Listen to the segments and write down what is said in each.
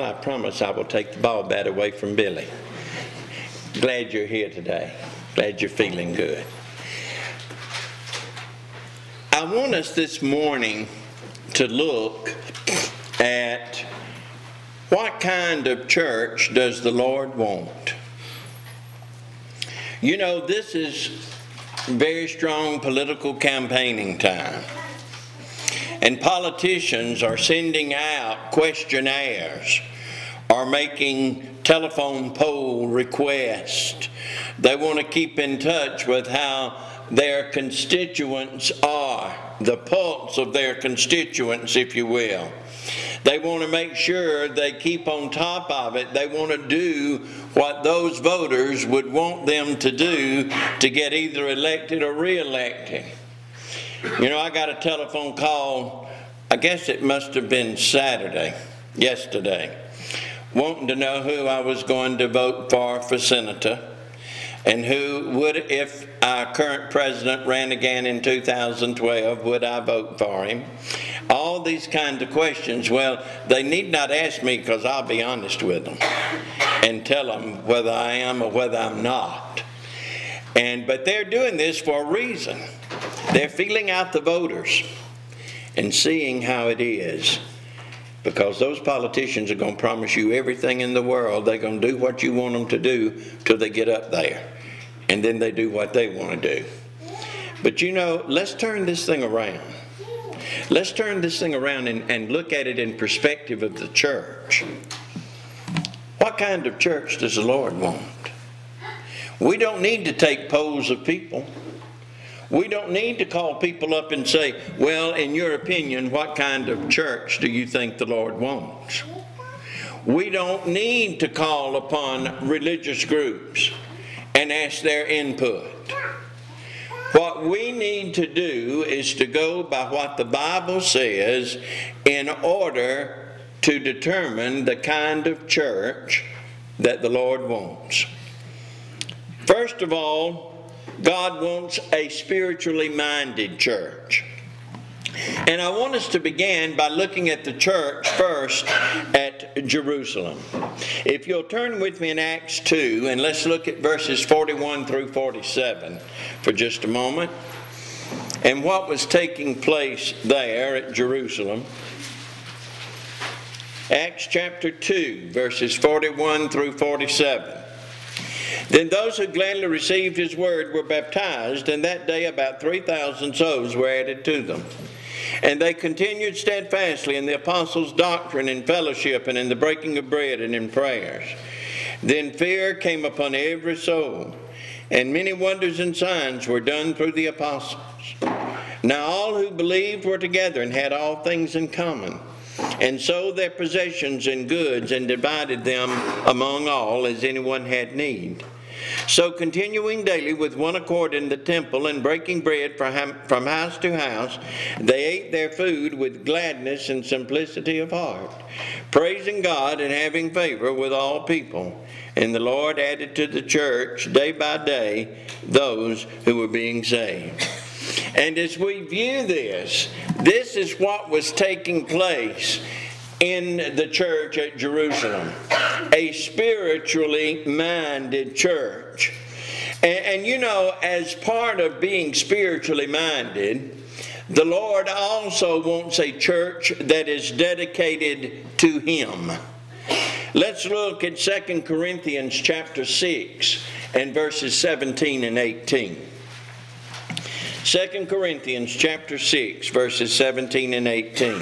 I promise I will take the ball bat away from Billy. Glad you're here today. Glad you're feeling good. I want us this morning to look at what kind of church does the Lord want? You know, this is very strong political campaigning time. And politicians are sending out questionnaires, are making telephone poll requests. They want to keep in touch with how their constituents are, the pulse of their constituents, if you will. They want to make sure they keep on top of it. They want to do what those voters would want them to do to get either elected or re-elected. You know, I got a telephone call, I guess it must have been yesterday, wanting to know who I was going to vote for senator, and who would, if our current president ran again in 2012, would I vote for him? All these kinds of questions. Well, they need not ask me, because I'll be honest with them and tell them whether I am or whether I'm not. But they're doing this for a reason. They're feeling out the voters and seeing how it is. Because those politicians are going to promise you everything in the world. They're going to do what you want them to do till they get up there. And then they do what they want to do. But you know, let's turn this thing around. Let's turn this thing around and look at it in perspective of the church. What kind of church does the Lord want? We don't need to take polls of people. We don't need to call people up and say, well, in your opinion, what kind of church do you think the Lord wants? We don't need to call upon religious groups and ask their input. What we need to do is to go by what the Bible says in order to determine the kind of church that the Lord wants. First of all, God wants a spiritually minded church. And I want us to begin by looking at the church first at Jerusalem. If you'll turn with me in Acts 2, and let's look at verses 41 through 47 for just a moment. And what was taking place there at Jerusalem. Acts chapter 2, verses 41 through 47. Then those who gladly received his word were baptized, and that day about 3,000 souls were added to them. And they continued steadfastly in the apostles' doctrine and fellowship, and in the breaking of bread and in prayers. Then fear came upon every soul, and many wonders and signs were done through the apostles. Now all who believed were together and had all things in common, and sold their possessions and goods, and divided them among all as anyone had need. So continuing daily with one accord in the temple, and breaking bread from house to house, they ate their food with gladness and simplicity of heart, praising God and having favor with all people. And the Lord added to the church day by day those who were being saved. And as we view this is what was taking place in the church at Jerusalem. A spiritually minded church. And you know, as part of being spiritually minded, the Lord also wants a church that is dedicated to Him. Let's look at 2 Corinthians chapter 6 and verses 17 and 18. 2 Corinthians chapter 6, verses 17 and 18.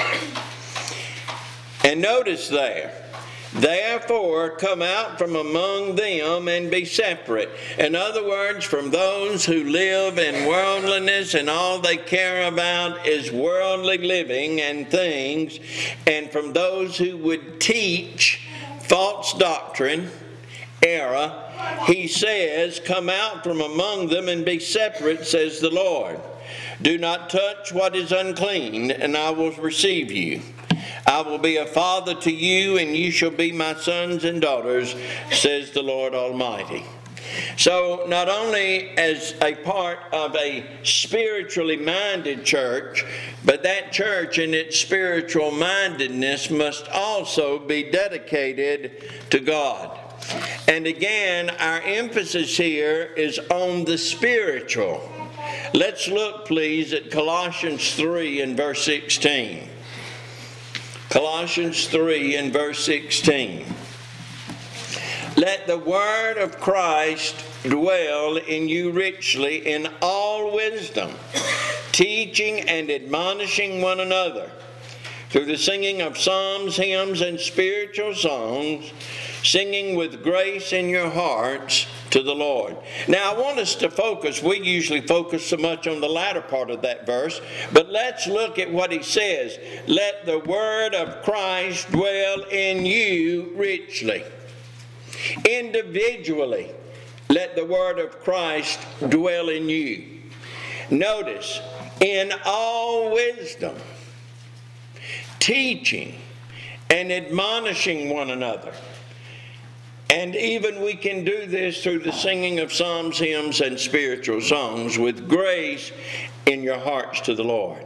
And notice there, therefore come out from among them and be separate. In other words, from those who live in worldliness and all they care about is worldly living and things, and from those who would teach false doctrine, error, he says, come out from among them and be separate, says the Lord. Do not touch what is unclean, and I will receive you. I will be a father to you, and you shall be my sons and daughters, says the Lord Almighty. So not only as a part of a spiritually minded church, but that church in its spiritual mindedness must also be dedicated to God. And again, our emphasis here is on the spiritual. Let's look, please, at Colossians 3 and verse 16. Colossians 3 and verse 16. Let the word of Christ dwell in you richly in all wisdom, teaching and admonishing one another through the singing of psalms, hymns, and spiritual songs, singing with grace in your hearts to the Lord. Now I want us to focus, we usually focus so much on the latter part of that verse, but let's look at what he says. Let the word of Christ dwell in you richly. Individually, let the word of Christ dwell in you. Notice, in all wisdom, teaching and admonishing one another. And even we can do this through the singing of psalms, hymns, and spiritual songs with grace in your hearts to the Lord.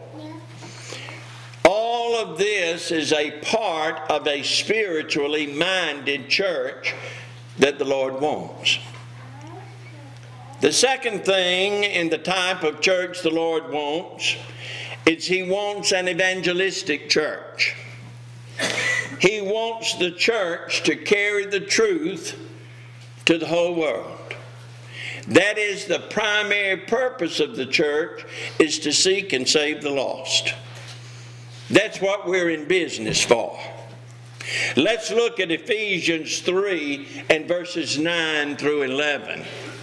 All of this is a part of a spiritually minded church that the Lord wants. The second thing in the type of church the Lord wants is He wants an evangelistic church. He wants the church to carry the truth to the whole world. That is the primary purpose of the church, is to seek and save the lost. That's what we're in business for. Let's look at Ephesians 3 and verses 9 through 11.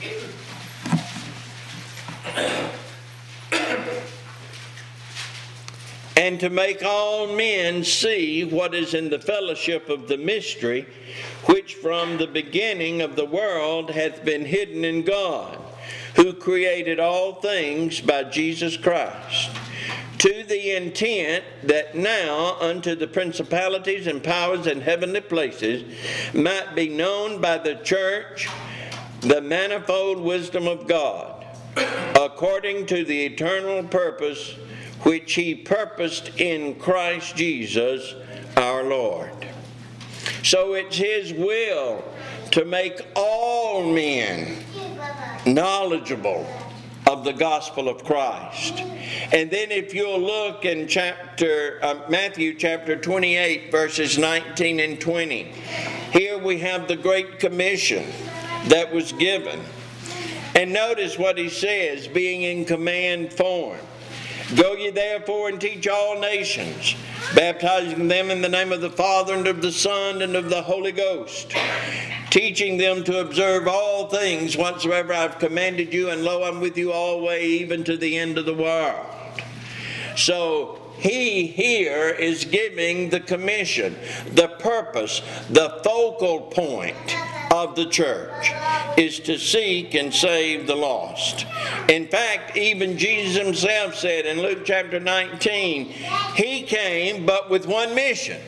And to make all men see what is in the fellowship of the mystery, which from the beginning of the world hath been hidden in God, who created all things by Jesus Christ, to the intent that now unto the principalities and powers in heavenly places might be known by the church the manifold wisdom of God, according to the eternal purpose which He purposed in Christ Jesus our Lord. So it's His will to make all men knowledgeable of the gospel of Christ. And then if you'll look in Matthew chapter 28, verses 19 and 20, here we have the Great Commission that was given. And notice what he says, being in command form. Go ye therefore and teach all nations, baptizing them in the name of the Father and of the Son and of the Holy Ghost, teaching them to observe all things whatsoever I've commanded you, and lo, I'm with you always, even to the end of the world. So he here is giving the commission, the purpose, the focal point of the church is to seek and save the lost. In fact, even Jesus himself said in Luke chapter 19, he came but with one mission.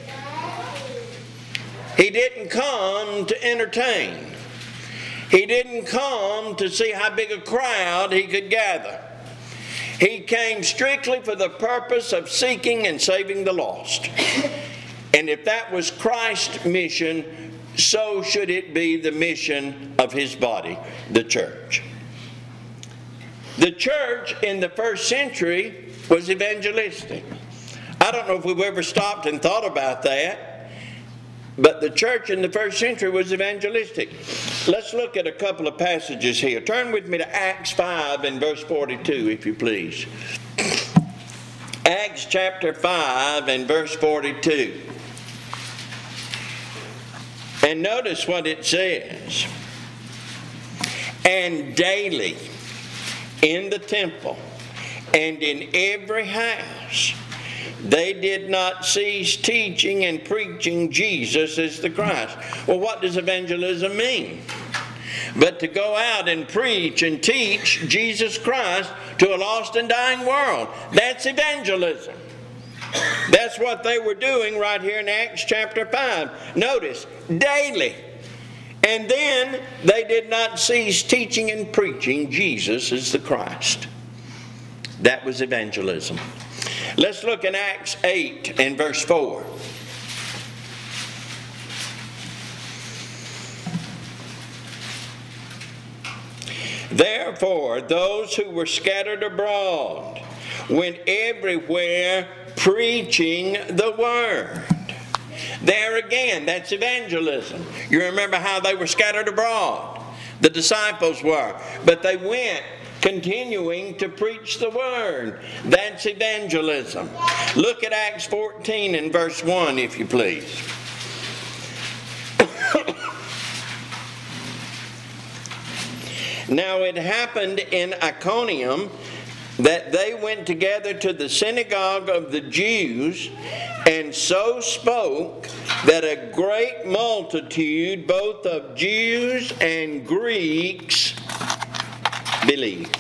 He didn't come to entertain. He didn't come to see how big a crowd he could gather. He came strictly for the purpose of seeking and saving the lost. And if that was Christ's mission, so should it be the mission of his body, the church. The church in the first century was evangelistic. I don't know if we've ever stopped and thought about that, but the church in the first century was evangelistic. Let's look at a couple of passages here. Turn with me to Acts 5 and verse 42, if you please. Acts chapter 5 and verse 42. And notice what it says. And daily in the temple and in every house they did not cease teaching and preaching Jesus as the Christ. Well, what does evangelism mean? But to go out and preach and teach Jesus Christ to a lost and dying world. That's evangelism. That's what they were doing right here in Acts chapter 5. Notice, daily. And then they did not cease teaching and preaching Jesus is the Christ. That was evangelism. Let's look in Acts 8 and verse 4. Therefore, those who were scattered abroad went everywhere preaching the word. There again, that's evangelism. You remember how they were scattered abroad? The disciples were. But they went continuing to preach the word. That's evangelism. Look at Acts 14 and verse 1, if you please. Now it happened in Iconium that they went together to the synagogue of the Jews, and so spoke that a great multitude, both of Jews and Greeks, believed.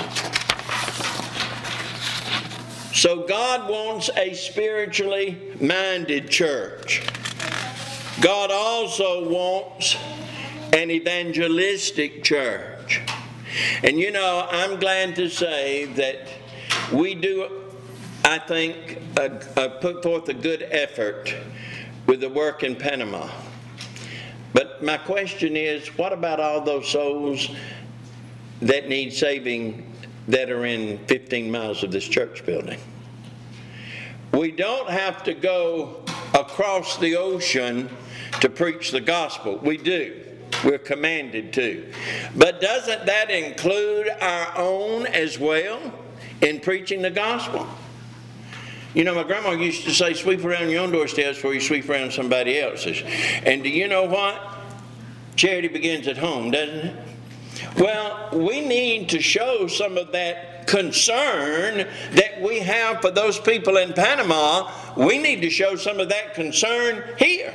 So God wants a spiritually minded church. God also wants an evangelistic church. And you know, I'm glad to say that we do, I think, put forth a good effort with the work in Panama. But my question is, what about all those souls that need saving that are in 15 miles of this church building? We don't have to go across the ocean to preach the gospel. We do. We're commanded to. But doesn't that include our own as well in preaching the gospel? You know, my grandma used to say, sweep around your own doorsteps before you sweep around somebody else's. And do you know what? Charity begins at home, doesn't it? Well, we need to show some of that concern that we have for those people in Panama. We need to show some of that concern here.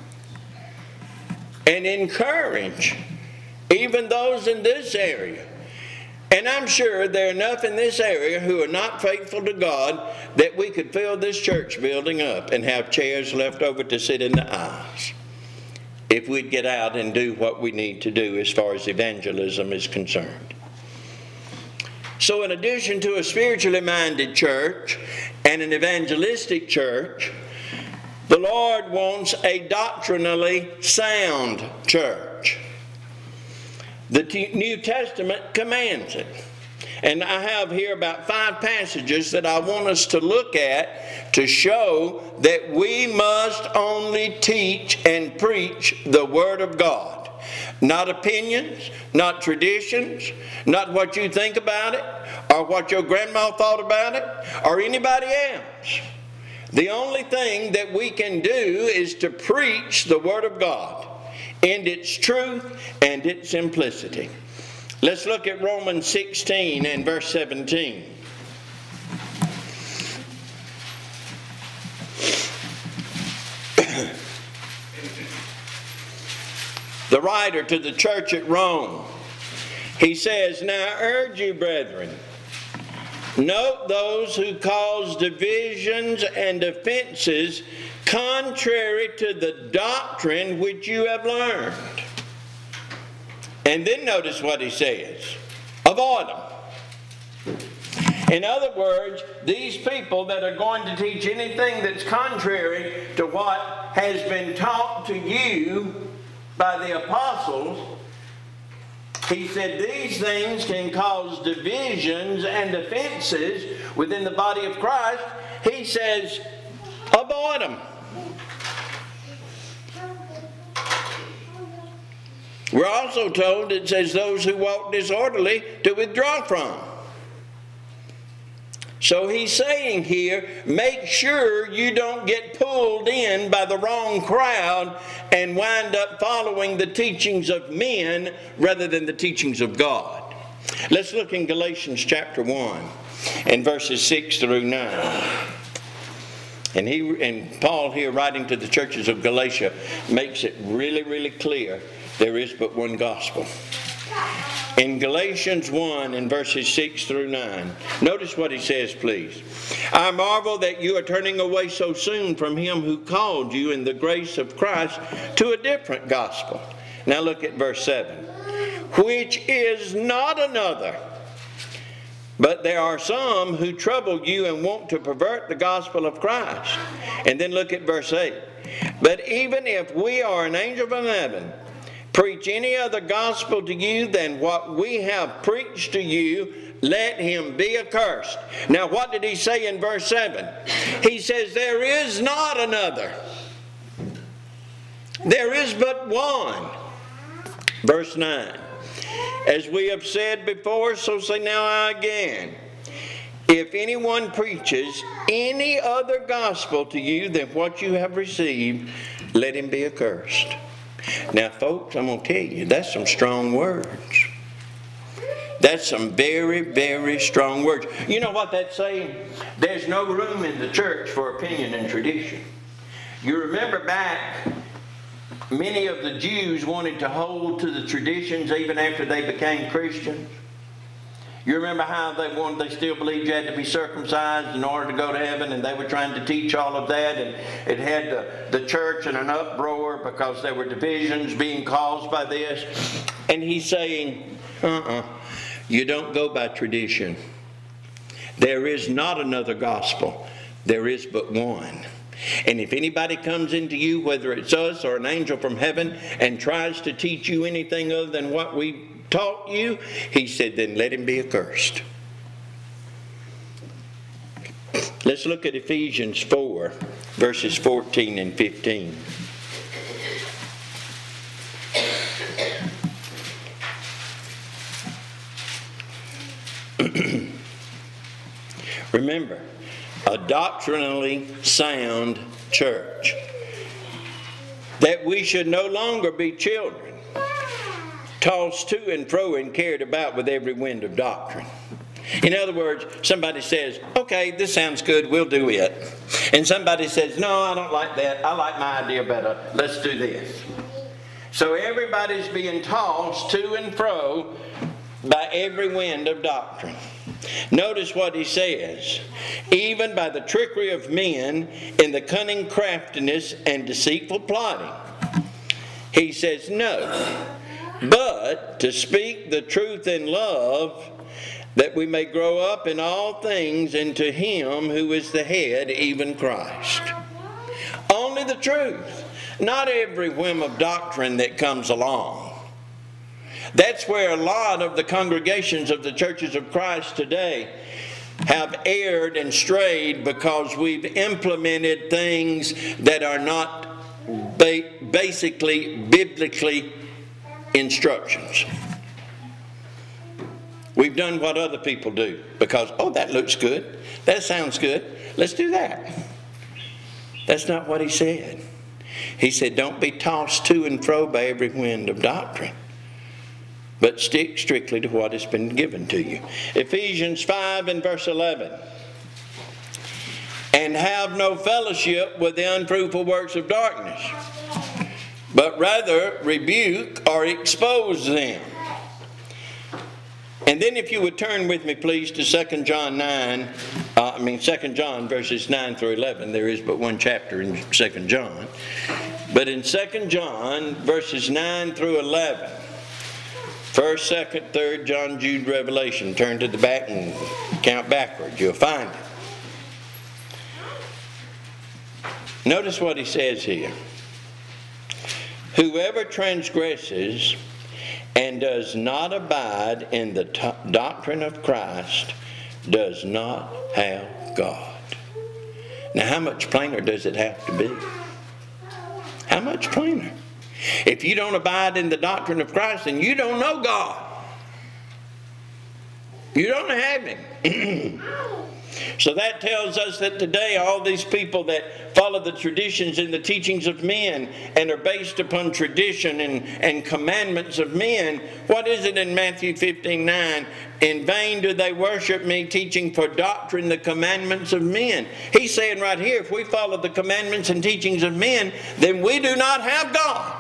And encourage even those in this area. And I'm sure there are enough in this area who are not faithful to God that we could fill this church building up and have chairs left over to sit in the aisles, if we'd get out and do what we need to do as far as evangelism is concerned. So in addition to a spiritually minded church and an evangelistic church, the Lord wants a doctrinally sound church. The New Testament commands it. And I have here about 5 passages that I want us to look at to show that we must only teach and preach the Word of God. Not opinions, not traditions, not what you think about it, or what your grandma thought about it, or anybody else. The only thing that we can do is to preach the Word of God in its truth and its simplicity. Let's look at Romans 16 and verse 17. The writer to the church at Rome, he says, "Now I urge you, brethren, note those who cause divisions and offenses contrary to the doctrine which you have learned." And then notice what he says. Avoid them. In other words, these people that are going to teach anything that's contrary to what has been taught to you by the apostles, he said these things can cause divisions and offenses within the body of Christ. He says, avoid them. We're also told, it says, those who walk disorderly to withdraw from. So he's saying here, make sure you don't get pulled in by the wrong crowd and wind up following the teachings of men rather than the teachings of God. Let's look in Galatians chapter 1 and verses 6 through 9. And Paul here, writing to the churches of Galatia, makes it really, really clear there is but one gospel. In Galatians 1 and verses 6 through 9, notice what he says, please. "I marvel that you are turning away so soon from him who called you in the grace of Christ to a different gospel." Now look at verse 7. Which is not another, but there are some who trouble you and want to pervert the gospel of Christ. And then look at verse 8. But even if we are an angel from heaven, preach any other gospel to you than what we have preached to you, let him be accursed. Now what did he say in verse 7? He says there is not another. There is but one. Verse 9. As we have said before, so say now again. If anyone preaches any other gospel to you than what you have received, let him be accursed. Now, folks, I'm going to tell you, that's some strong words. That's some very, very strong words. You know what that's saying? There's no room in the church for opinion and tradition. You remember back, many of the Jews wanted to hold to the traditions even after they became Christians. You remember how they still believed you had to be circumcised in order to go to heaven, and they were trying to teach all of that, and it had the church in an uproar because there were divisions being caused by this. And he's saying, you don't go by tradition. There is not another gospel. There is but one. And if anybody comes into you, whether it's us or an angel from heaven, and tries to teach you anything other than what we taught you, he said, then let him be accursed. Let's look at Ephesians 4, verses 14 and 15. Remember, a doctrinally sound church. That we should no longer be children, tossed to and fro and carried about with every wind of doctrine. In other words, somebody says, okay, this sounds good, we'll do it. And somebody says, no, I don't like that, I like my idea better, let's do this. So everybody's being tossed to and fro by every wind of doctrine. Notice what he says. Even by the trickery of men in the cunning craftiness and deceitful plotting. He says, no, but to speak the truth in love, that we may grow up in all things into him who is the head, even Christ. Only the truth, not every whim of doctrine that comes along. That's where a lot of the congregations of the churches of Christ today have erred and strayed, because we've implemented things that are not basically biblically instructions. We've done what other people do because, oh, that looks good, that sounds good, let's do that. That's not what he said. He said, don't be tossed to and fro by every wind of doctrine, but stick strictly to what has been given to you. Ephesians 5 and verse 11. And have no fellowship with the unfruitful works of darkness, but rather rebuke or expose them. And then if you would turn with me, please, to 2 John verses 9 through 11. There is but one chapter in 2 John. But in 2 John verses 9 through 11, 1st, 2nd, 3rd, John, Jude, Revelation. Turn to the back and count backwards. You'll find it. Notice what he says here. Whoever transgresses and does not abide in the doctrine of Christ does not have God. Now, how much plainer does it have to be? How much plainer? If you don't abide in the doctrine of Christ, then you don't know God. You don't have Him. So that tells us that today all these people that follow the traditions and the teachings of men and are based upon tradition and commandments of men, what is it in Matthew 15:9? In vain do they worship me, teaching for doctrine the commandments of men. He's saying right here, if we follow the commandments and teachings of men, then we do not have God.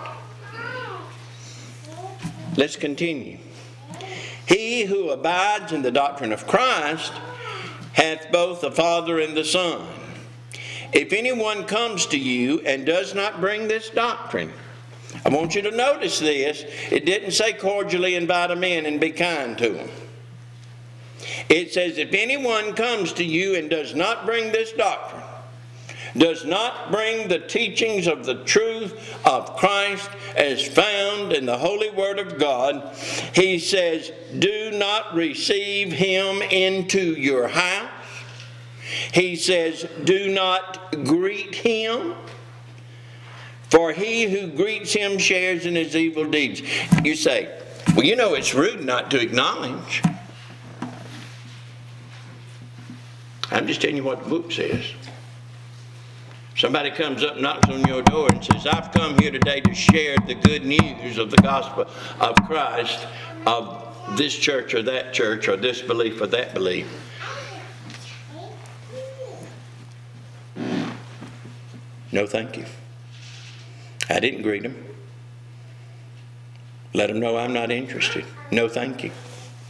Let's continue. He who abides in the doctrine of Christ hath both the Father and the Son. If anyone comes to you and does not bring this doctrine, I want you to notice this. It didn't say cordially invite them in and be kind to them. It says, if anyone comes to you and does not bring this doctrine, does not bring the teachings of the truth of Christ as found in the holy word of God, he says, do not receive him into your house. He says, do not greet him, for he who greets him shares in his evil deeds. You say, well, you know it's rude not to acknowledge. I'm just telling you what the book says. Somebody comes up, knocks on your door and says, I've come here today to share the good news of the gospel of Christ, of this church or that church, or this belief or that belief. No, thank you. I didn't greet them. Let them know I'm not interested. No, thank you.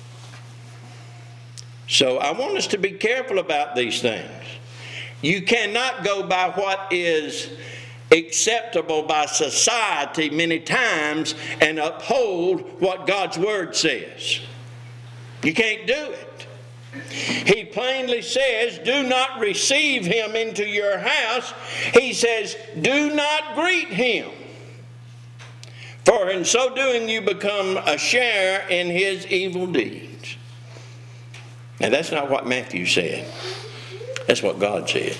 So I want us to be careful about these things. You cannot go by what is acceptable by society many times and uphold what God's Word says. You can't do it. He plainly says, do not receive him into your house. He says, do not greet him. For in so doing you become a share in his evil deeds. Now that's not what Matthew said. That's what God said.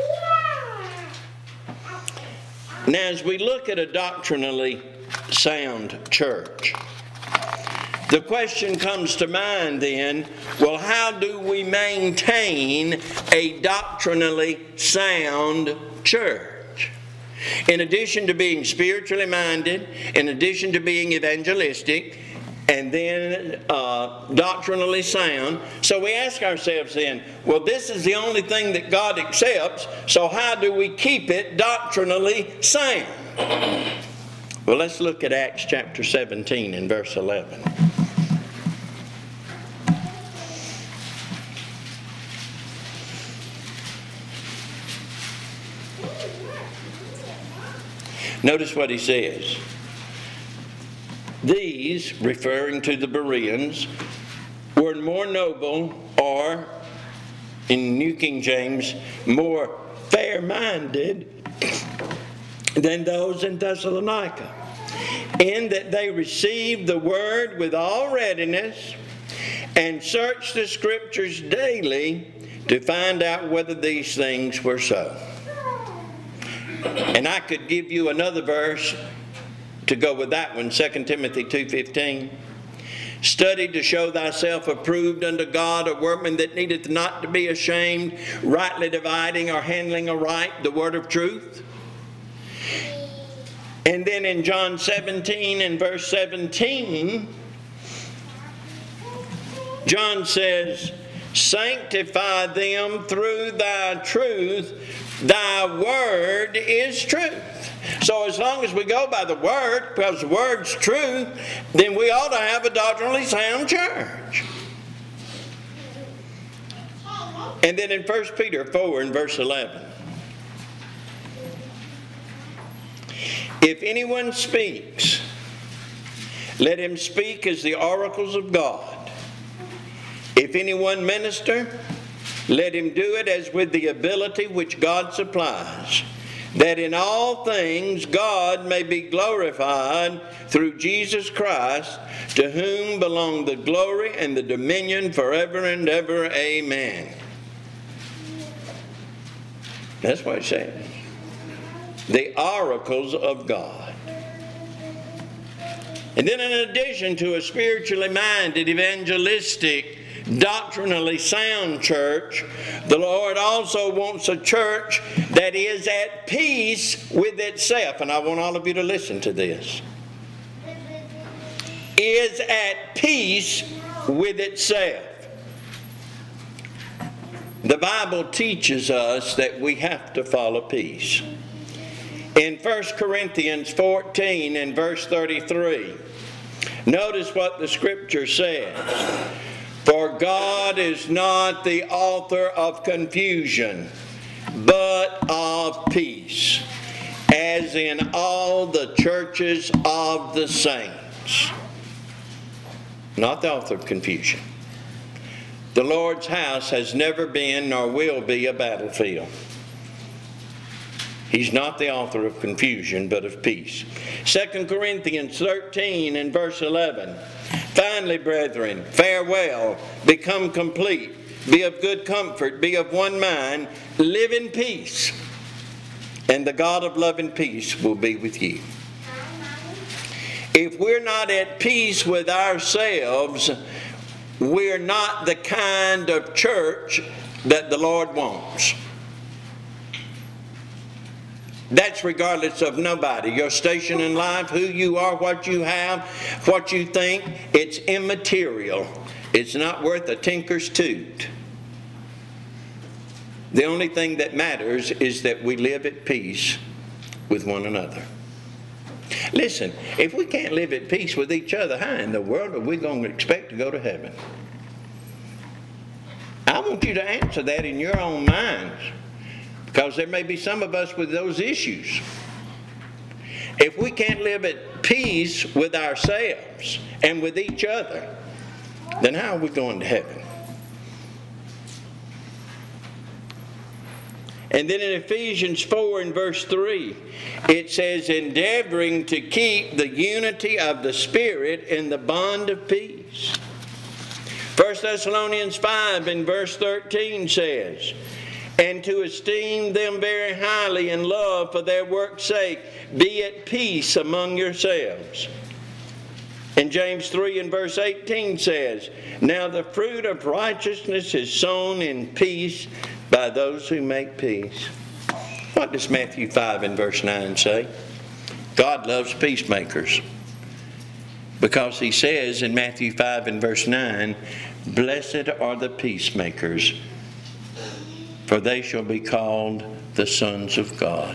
Now as we look at a doctrinally sound church, the question comes to mind then, well, how do we maintain a doctrinally sound church? In addition to being spiritually minded, in addition to being evangelistic, and then doctrinally sound. So we ask ourselves then, well, this is the only thing that God accepts, so how do we keep it doctrinally sound? Well, let's look at Acts chapter 17 and verse 11. Notice what he says. These, referring to the Bereans, were more noble, or, in New King James, more fair-minded than those in Thessalonica, in that they received the word with all readiness and searched the Scriptures daily to find out whether these things were so. And I could give you another verse to go with that one, 2 Timothy 2:15. Study to show thyself approved unto God, a workman that needeth not to be ashamed, rightly dividing or handling aright the word of truth. And then in John 17 and verse 17, John says, sanctify them through thy truth, thy word is truth. So as long as we go by the Word, because the Word's true, then we ought to have a doctrinally sound church. And then in 1 Peter 4 and verse 11. If anyone speaks, let him speak as the oracles of God. If anyone minister, let him do it as with the ability which God supplies, that in all things God may be glorified through Jesus Christ, to whom belong the glory and the dominion forever and ever. Amen. That's what it says. The oracles of God. And then in addition to a spiritually minded, evangelistic, doctrinally sound church, the Lord also wants a church that is at peace with itself. And I want all of you to listen to this. Is at peace with itself. The Bible teaches us that we have to follow peace. In 1 Corinthians 14 and verse 33, notice what the Scripture says. For God is not the author of confusion, but of peace, as in all the churches of the saints. Not the author of confusion. The Lord's house has never been nor will be a battlefield. He's not the author of confusion, but of peace. 2 Corinthians 13 and verse 11. Finally, brethren, farewell, become complete, be of good comfort, be of one mind, live in peace, and the God of love and peace will be with you. If we're not at peace with ourselves, we're not the kind of church that the Lord wants. That's regardless of nobody. Your station in life, who you are, what you have, what you think, it's immaterial. It's not worth a tinker's toot. The only thing that matters is that we live at peace with one another. Listen, if we can't live at peace with each other, how in the world are we going to expect to go to heaven? I want you to answer that in your own minds, because there may be some of us with those issues. If we can't live at peace with ourselves and with each other, then how are we going to heaven? And then in Ephesians 4 and verse 3, it says, endeavoring to keep the unity of the Spirit in the bond of peace. 1 Thessalonians 5 and verse 13 says, and to esteem them very highly in love for their work's sake, be at peace among yourselves. And James 3 and verse 18 says, now the fruit of righteousness is sown in peace by those who make peace. What does Matthew 5 and verse 9 say? God loves peacemakers. Because he says in Matthew 5 and verse 9, blessed are the peacemakers, for they shall be called the sons of God.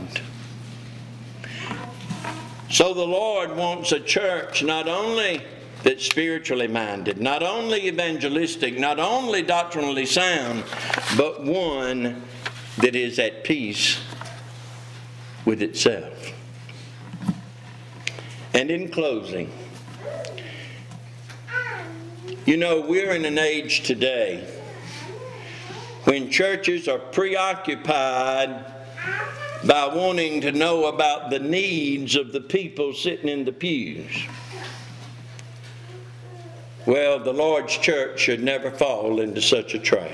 So the Lord wants a church not only that's spiritually minded, not only evangelistic, not only doctrinally sound, but one that is at peace with itself. And in closing, you know, we're in an age today when churches are preoccupied by wanting to know about the needs of the people sitting in the pews. Well, the Lord's church should never fall into such a trap.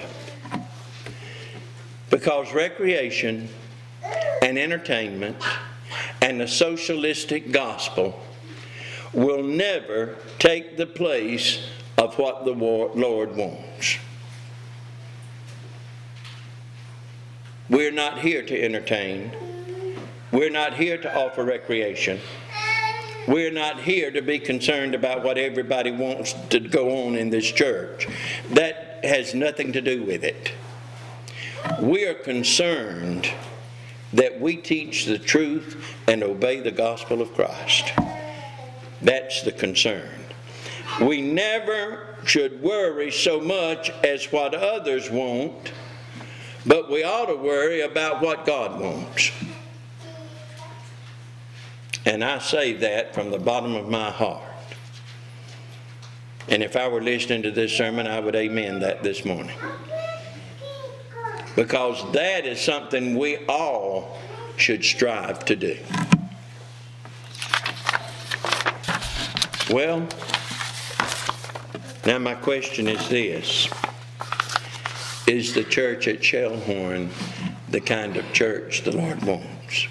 Because recreation and entertainment and the socialistic gospel will never take the place of what the Lord wants. We're not here to entertain. We're not here to offer recreation. We're not here to be concerned about what everybody wants to go on in this church. That has nothing to do with it. We are concerned that we teach the truth and obey the gospel of Christ. That's the concern. We never should worry so much as what others want, but we ought to worry about what God wants. And I say that from the bottom of my heart. And if I were listening to this sermon, I would amen that this morning. Because that is something we all should strive to do. Well, now my question is this. Is the church at Shellhorn the kind of church the Lord wants?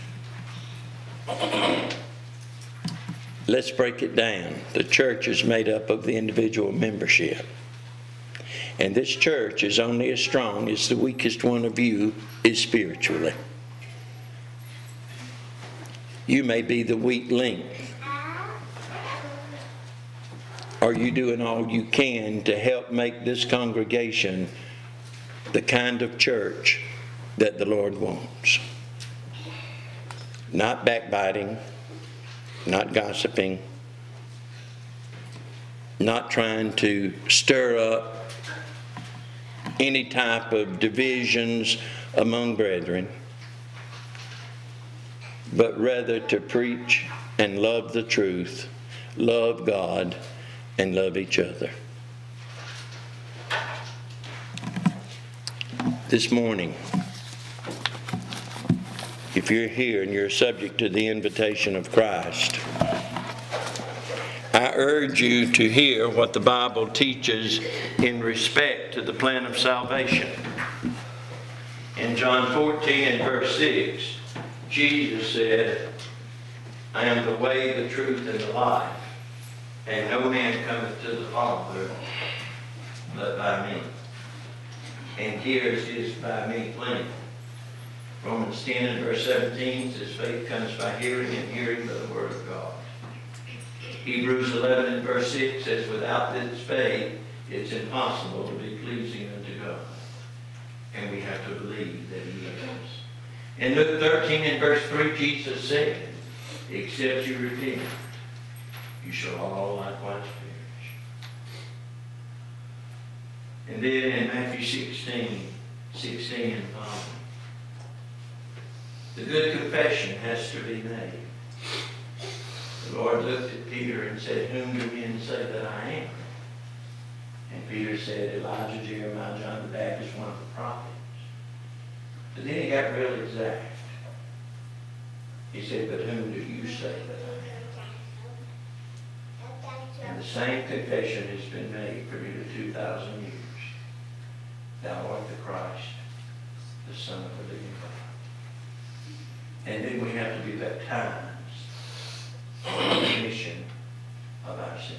Let's break it down. The church is made up of the individual membership. And this church is only as strong as the weakest one of you is spiritually. You may be the weak link. Are you doing all you can to help make this congregation the kind of church that the Lord wants? Not backbiting, not gossiping, not trying to stir up any type of divisions among brethren, but rather to preach and love the truth, love God, and love each other. This morning, if you're here and you're subject to the invitation of Christ, I urge you to hear what the Bible teaches in respect to the plan of salvation. In John 14 and verse 6, Jesus said, I am the way, the truth, and the life, and no man cometh to the Father but by me. And here is by me plain. Romans 10 and verse 17 says, faith comes by hearing, and hearing by the word of God. Hebrews 11 and verse 6 says, without this faith, it's impossible to be pleasing unto God. And we have to believe that He is. In Luke 13 and verse 3, Jesus said, except you repent, you shall all likewise perish. And then in Matthew 16 and following, the good confession has to be made. The Lord looked at Peter and said, whom do men say that I am? And Peter said, Elijah, Jeremiah, John the Baptist, one of the prophets. But then he got real exact. He said, but whom do you say that I am? And the same confession has been made for nearly 2,000 years. Thou art the Christ, the Son of the living God. And then we have to be baptized for the remission of our sins.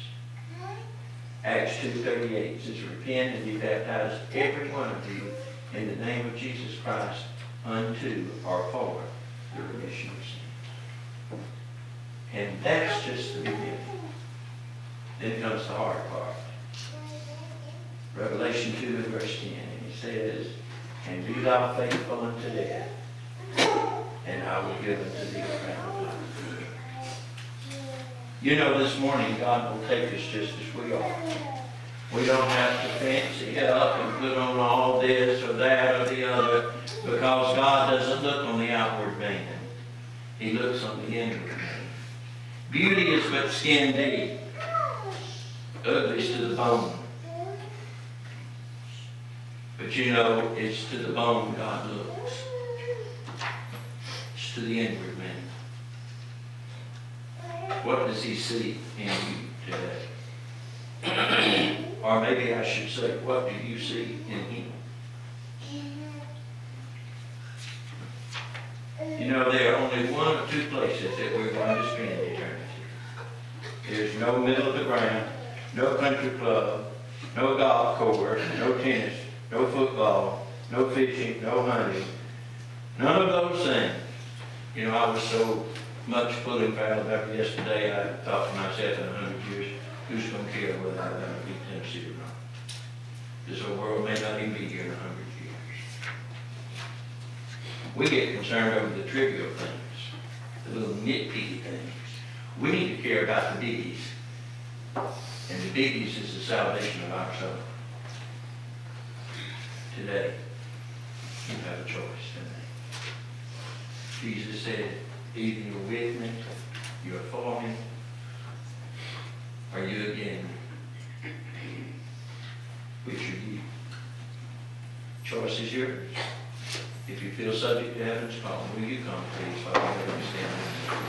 Acts 2:38 says, repent and be baptized, every one of you, in the name of Jesus Christ, unto or for the remission of sins. And that's just the beginning. Then comes the hard part. Revelation 2 and verse 10, and he says, and be thou faithful unto death, and I will give unto thee a crown of life. You know, this morning God will take us just as we are. We don't have to fancy it up and put on all this or that or the other, because God doesn't look on the outward man. He looks on the inward man. Beauty is but skin deep, ugly to the bone. But you know, it's to the bone God looks. It's to the inward man. What does He see in you today? Or maybe I should say, what do you see in Him? You know, there are only one or two places that we're going to spend eternity. There's no middle of the ground, no country club, no golf course, no tennis, no football, no fishing, no hunting. None of those things. You know, I was so much pulling for Alabama yesterday, I thought to myself, in 100 years, who's going to care whether Alabama beat Tennessee or not? This whole world may not even be here in 100 years. We get concerned over the trivial things, the little nitpicky things. We need to care about the biggies. And the biggies is the salvation of our soul. Today, you have a choice to make. Jesus said, either you're with me, you're for me, or you again. Which are you? Choice is yours. If you feel subject to heaven's call, will you come, please, Father, let me stand.